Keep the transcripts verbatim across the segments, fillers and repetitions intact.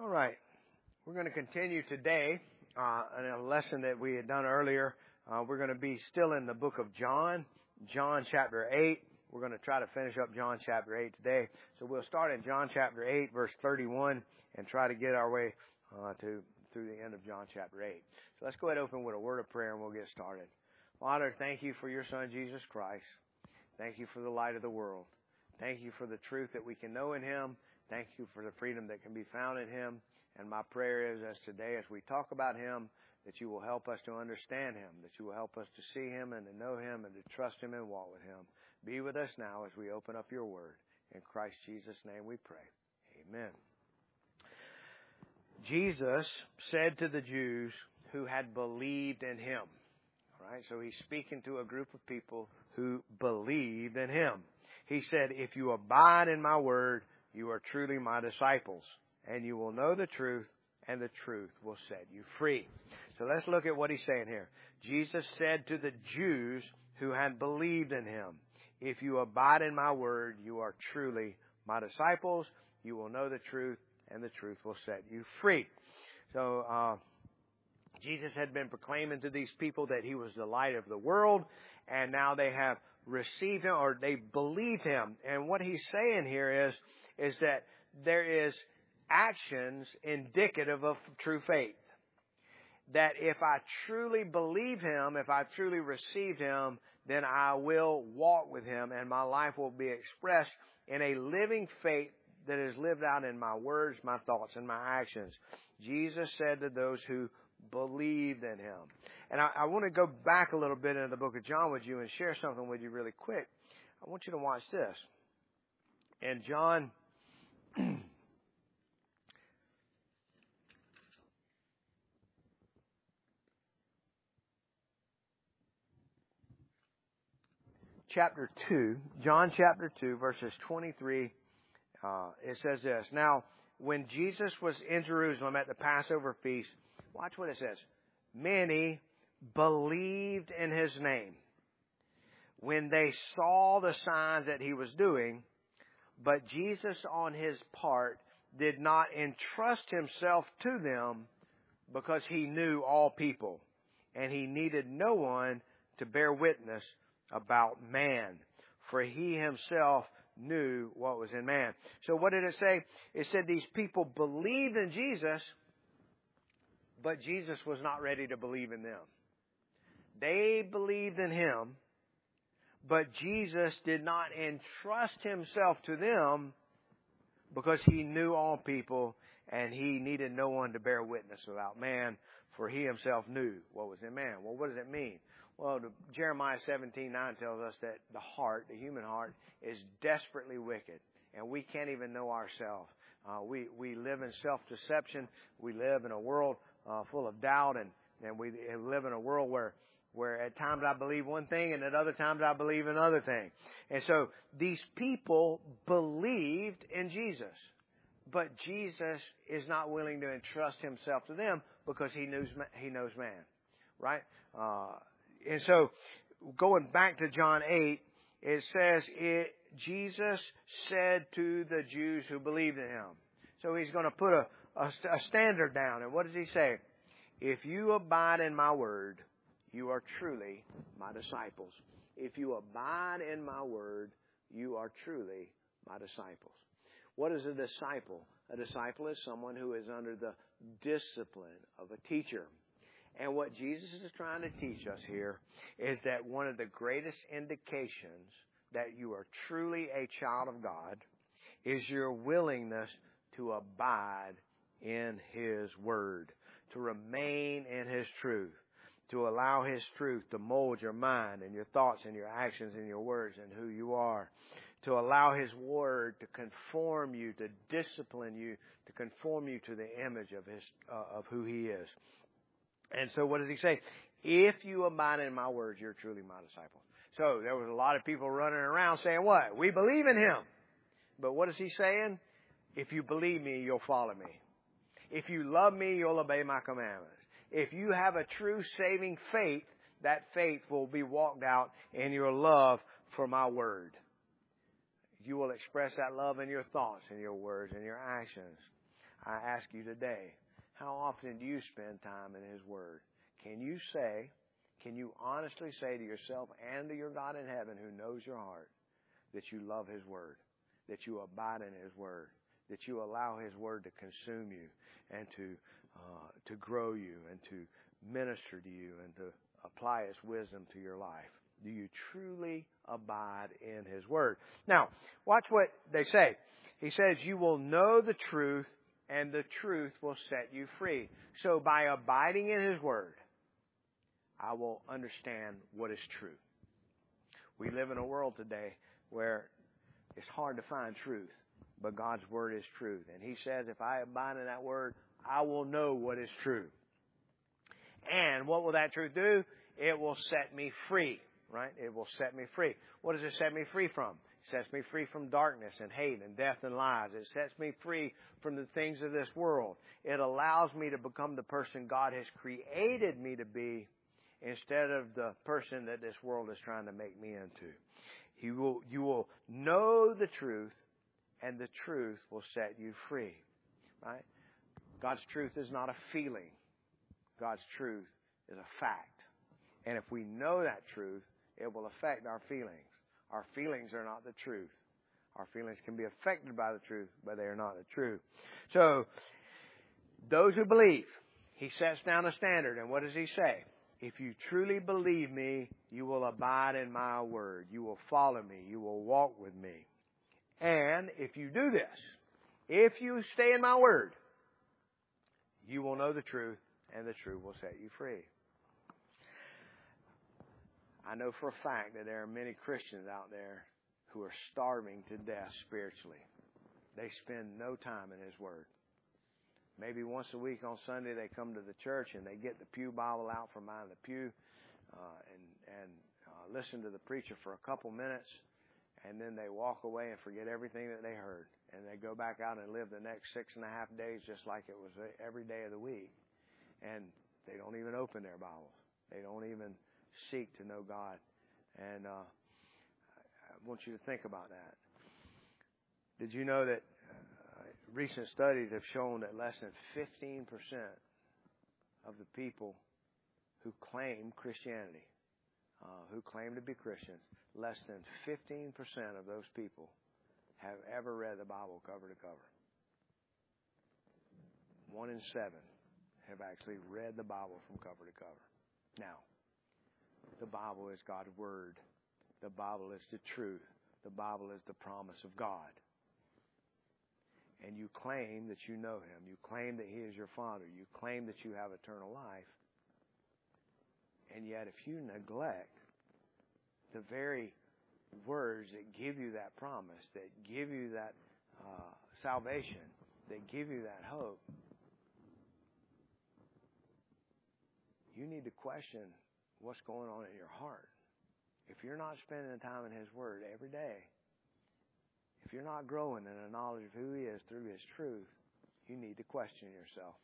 All right. We're going to continue today uh, in a lesson that we had done earlier. Uh, we're going to be still in the book of John, John chapter eight. We're going to try to finish up John chapter eight today. So we'll start in John chapter eight, verse thirty-one, and try to get our way uh, to through the end of John chapter eight. So let's go ahead and open with a word of prayer, and we'll get started. Father, thank you for your Son, Jesus Christ. Thank you for the light of the world. Thank you for the truth that we can know in Him. Thank you for the freedom that can be found in Him. And my prayer is, as today, as we talk about Him, that you will help us to understand Him, that you will help us to see Him and to know Him and to trust Him and walk with Him. Be with us now as we open up your word. In Christ Jesus' name we pray. Amen. Jesus said to the Jews who had believed in Him. All right, so He's speaking to a group of people who believed in Him. He said, if you abide in my word, you are truly my disciples, and you will know the truth, and the truth will set you free. So let's look at what He's saying here. Jesus said to the Jews who had believed in Him, if you abide in my word, you are truly my disciples. You will know the truth, and the truth will set you free. So uh, Jesus had been proclaiming to these people that He was the light of the world, and now they have received Him, or they believed Him. And what He's saying here is, is that there is actions indicative of true faith. That if I truly believe Him, if I truly received Him, then I will walk with Him, and my life will be expressed in a living faith that is lived out in my words, my thoughts, and my actions. Jesus said to those who believed in Him. And I, I want to go back a little bit into the book of John with you and share something with you really quick. I want you to watch this. In John chapter two, John chapter two, verses twenty-three, uh, it says this. Now, when Jesus was in Jerusalem at the Passover feast, watch what it says. Many believed in His name when they saw the signs that He was doing, but Jesus on His part did not entrust Himself to them because He knew all people, and He needed no one to bear witness about man, for He Himself knew what was in man. So what did it say? It said these people believed in Jesus, but Jesus was not ready to believe in them. They believed in Him, but Jesus did not entrust Himself to them because He knew all people, and He needed no one to bear witness about man, for He Himself knew what was in man. Well, what does it mean? Well, Jeremiah seventeen nine tells us that the heart, the human heart, is desperately wicked, and we can't even know ourselves. Uh, we, we live in self-deception. We live in a world uh, full of doubt, and, and we live in a world where, where at times I believe one thing, and at other times I believe another thing. And so these people believed in Jesus, but Jesus is not willing to entrust Himself to them because He knows, he knows man, right? Uh, And so, going back to John eight, it says, it, Jesus said to the Jews who believed in Him. So He's going to put a, a, a standard down. And what does He say? If you abide in my word, you are truly my disciples. If you abide in my word, you are truly my disciples. What is a disciple? A disciple is someone who is under the discipline of a teacher. And what Jesus is trying to teach us here is that one of the greatest indications that you are truly a child of God is your willingness to abide in His Word, to remain in His truth, to allow His truth to mold your mind and your thoughts and your actions and your words and who you are, to allow His Word to conform you, to discipline you, to conform you to the image of His uh, of who He is. And so what does He say? If you abide in my words, you're truly my disciples. So there was a lot of people running around saying what? We believe in Him. But what is He saying? If you believe me, you'll follow me. If you love me, you'll obey my commandments. If you have a true saving faith, that faith will be walked out in your love for my word. You will express that love in your thoughts, in your words, and your actions. I ask you today, how often do you spend time in His Word? Can you say, can you honestly say to yourself and to your God in heaven who knows your heart that you love His Word, that you abide in His Word, that you allow His Word to consume you and to uh, to grow you and to minister to you and to apply its wisdom to your life? Do you truly abide in His Word? Now, watch what they say. He says, you will know the truth, and the truth will set you free. So by abiding in His Word, I will understand what is true. We live in a world today where it's hard to find truth, but God's Word is truth. And He says, if I abide in that Word, I will know what is true. And what will that truth do? It will set me free, right? It will set me free. What does it set me free from? It sets me free from darkness and hate and death and lies. It sets me free from the things of this world. It allows me to become the person God has created me to be instead of the person that this world is trying to make me into. He will, you will know the truth, and the truth will set you free, right? God's truth is not a feeling. God's truth is a fact. And if we know that truth, it will affect our feelings. Our feelings are not the truth. Our feelings can be affected by the truth, but they are not the truth. So, those who believe, He sets down a standard. And what does He say? If you truly believe me, you will abide in my word. You will follow me. You will walk with me. And if you do this, if you stay in my word, you will know the truth, and the truth will set you free. I know for a fact that there are many Christians out there who are starving to death spiritually. They spend no time in His Word. Maybe once a week on Sunday they come to the church and they get the pew Bible out from behind the pew uh, and, and uh, listen to the preacher for a couple minutes, and then they walk away and forget everything that they heard. And they go back out and live the next six and a half days just like it was every day of the week. And they don't even open their Bibles. They don't even seek to know God. And uh, I want you to think about that. Did you know that uh, recent studies have shown that less than fifteen percent of the people who claim Christianity, uh, who claim to be Christians, less than fifteen percent of those people have ever read the Bible cover to cover. One in seven have actually read the Bible from cover to cover. Now, the Bible is God's Word. The Bible is the truth. The Bible is the promise of God. And you claim that you know Him. You claim that He is your Father. You claim that you have eternal life. And yet if you neglect the very words that give you that promise, that give you that uh, salvation, that give you that hope, you need to question what's going on in your heart. If you're not spending time in His Word every day, if you're not growing in the knowledge of who He is through His truth, you need to question yourself.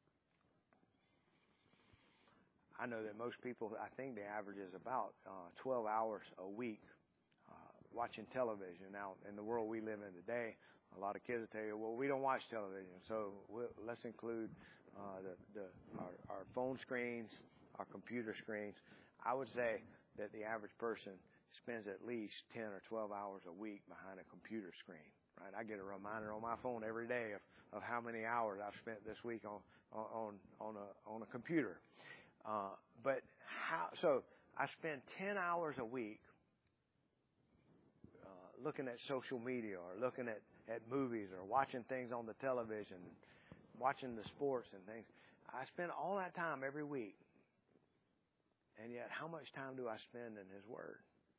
I know that most people, I think the average is about uh, twelve hours a week uh, watching television. Now, in the world we live in today, a lot of kids will tell you, well, we don't watch television, so we'll, let's include uh, the, the, our, our phone screens, our computer screens. I would say that the average person spends at least ten or twelve hours a week behind a computer screen, right? I get a reminder on my phone every day of, of how many hours I've spent this week on on on a on a computer. Uh, but how? So I spend ten hours a week uh, looking at social media or looking at, at movies or watching things on the television, watching the sports and things. I spend all that time every week. And yet, how much time do I spend in His Word?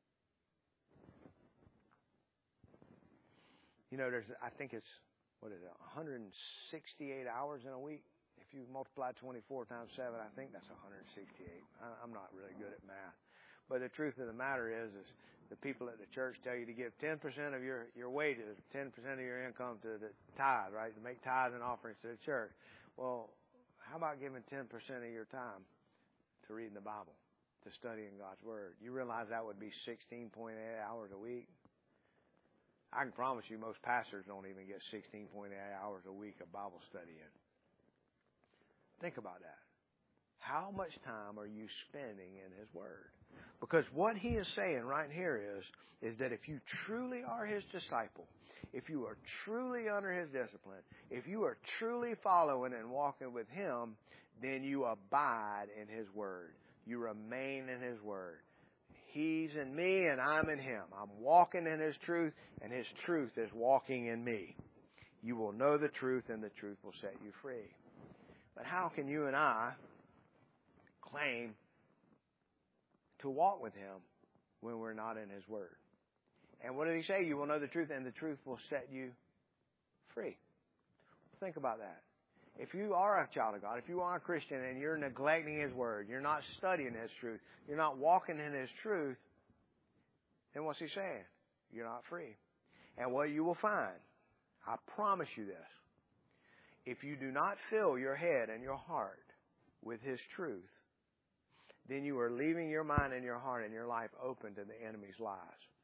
You know, there's, I think it's, what is it, one hundred sixty-eight hours in a week? If you multiply twenty-four times seven, I think that's one hundred sixty-eight. I'm not really good at math. But the truth of the matter is, is the people at the church tell you to give ten percent of your, your wages, ten percent of your income to the tithe, right? To make tithes and offerings to the church. Well, how about giving ten percent of your time to reading the Bible, to studying God's Word? You realize that would be sixteen point eight hours a week? I can promise you most pastors don't even get sixteen point eight hours a week of Bible study in. Think about that. How much time are you spending in His Word? Because what He is saying right here is, is that if you truly are His disciple, if you are truly under His discipline, if you are truly following and walking with Him, then you abide in His Word. You remain in His Word. He's in me and I'm in Him. I'm walking in His truth and His truth is walking in me. You will know the truth and the truth will set you free. But how can you and I claim to walk with Him when we're not in His Word? And what did He say? You will know the truth and the truth will set you free. Think about that. If you are a child of God, if you are a Christian and you're neglecting His Word, you're not studying His truth, you're not walking in His truth, then what's He saying? You're not free. And what you will find, I promise you this, if you do not fill your head and your heart with His truth, then you are leaving your mind and your heart and your life open to the enemy's lies.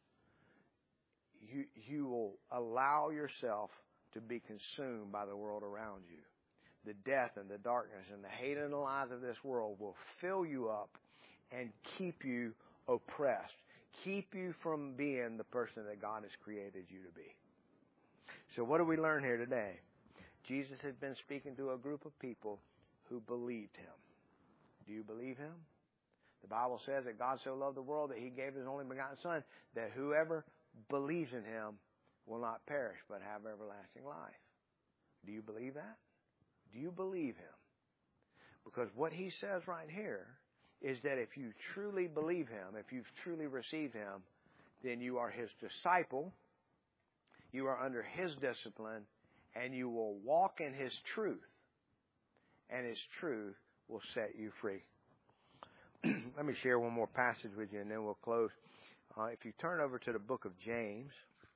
You, you will allow yourself to be consumed by the world around you. The death and the darkness and the hate and the lies of this world will fill you up and keep you oppressed. Keep you from being the person that God has created you to be. So what do we learn here today? Jesus had been speaking to a group of people who believed Him. Do you believe Him? The Bible says that God so loved the world that He gave His only begotten Son, that whoever believes in Him will not perish but have everlasting life. Do you believe that? Do you believe Him? Because what He says right here is that if you truly believe Him, if you've truly received Him, then you are His disciple, you are under His discipline, and you will walk in His truth, and His truth will set you free. Let me share one more passage with you, and then we'll close. Uh, if you turn over to the book of James,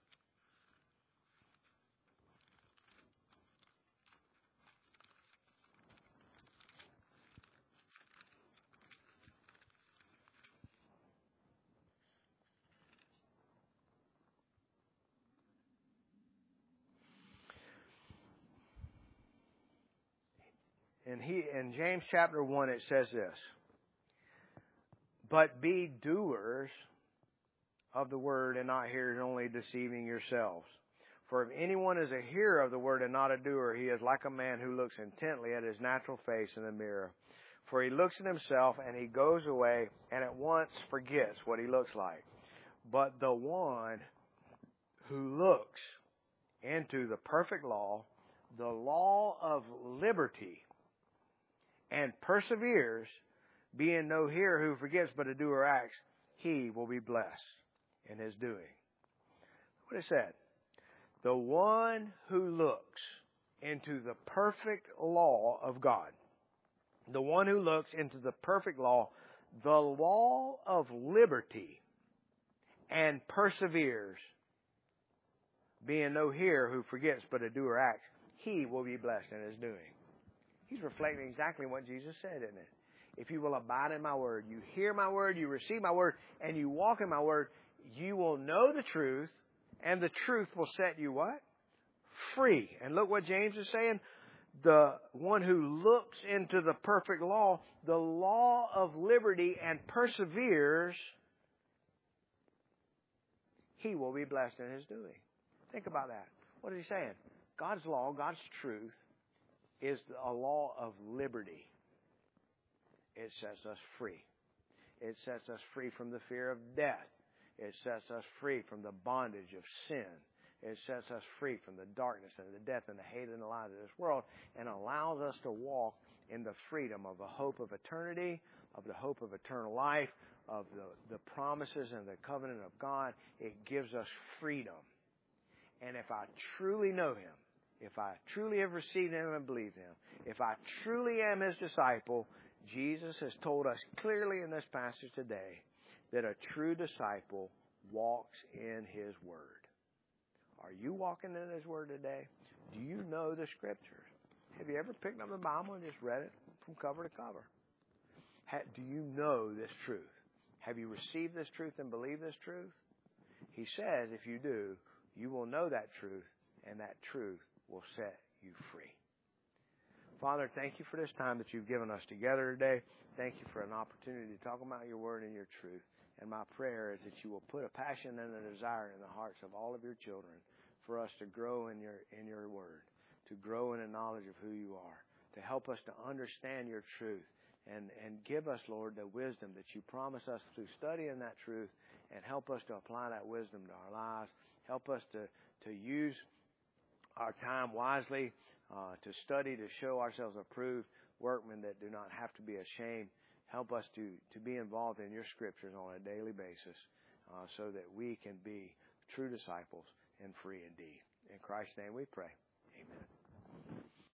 And he in James chapter one it says this, but be doers of the word and not hearers only, deceiving yourselves. For if anyone is a hearer of the word and not a doer, he is like a man who looks intently at his natural face in the mirror. For he looks at himself and he goes away and at once forgets what he looks like. But the one who looks into the perfect law, the law of liberty, and perseveres, being no hearer who forgets but a doer acts, he will be blessed in his doing. What it said, the one who looks into the perfect law of God, the one who looks into the perfect law, the law of liberty, and perseveres, being no hearer who forgets but a doer acts, he will be blessed in his doing. He's reflecting exactly what Jesus said, isn't it? If you will abide in my word, you hear my word, you receive my word, and you walk in my word, you will know the truth, and the truth will set you what? Free. And look what James is saying. The one who looks into the perfect law, the law of liberty, and perseveres, he will be blessed in his doing. Think about that. What is he saying? God's law, God's truth, is a law of liberty. It sets us free. It sets us free from the fear of death. It sets us free from the bondage of sin. It sets us free from the darkness and the death and the hate and the lies of this world, and allows us to walk in the freedom of the hope of eternity, of the hope of eternal life, of the, the promises and the covenant of God. It gives us freedom. And if I truly know Him, if I truly have received Him and believed Him, if I truly am His disciple, Jesus has told us clearly in this passage today that a true disciple walks in His Word. Are you walking in His Word today? Do you know the Scriptures? Have you ever picked up the Bible and just read it from cover to cover? Do you know this truth? Have you received this truth and believed this truth? He says, if you do, you will know that truth, and that truth will set you free. Father, thank you for this time that you've given us together today. Thank you for an opportunity to talk about your word and your truth. And my prayer is that you will put a passion and a desire in the hearts of all of your children for us to grow in your in your word, to grow in a knowledge of who you are, to help us to understand your truth, and, and give us, Lord, the wisdom that you promise us through studying that truth, and help us to apply that wisdom to our lives. Help us to, to use our time wisely, uh, to study, to show ourselves approved workmen that do not have to be ashamed. Help us to, to be involved in your scriptures on a daily basis, uh, so that we can be true disciples and free indeed. In Christ's name we pray. Amen.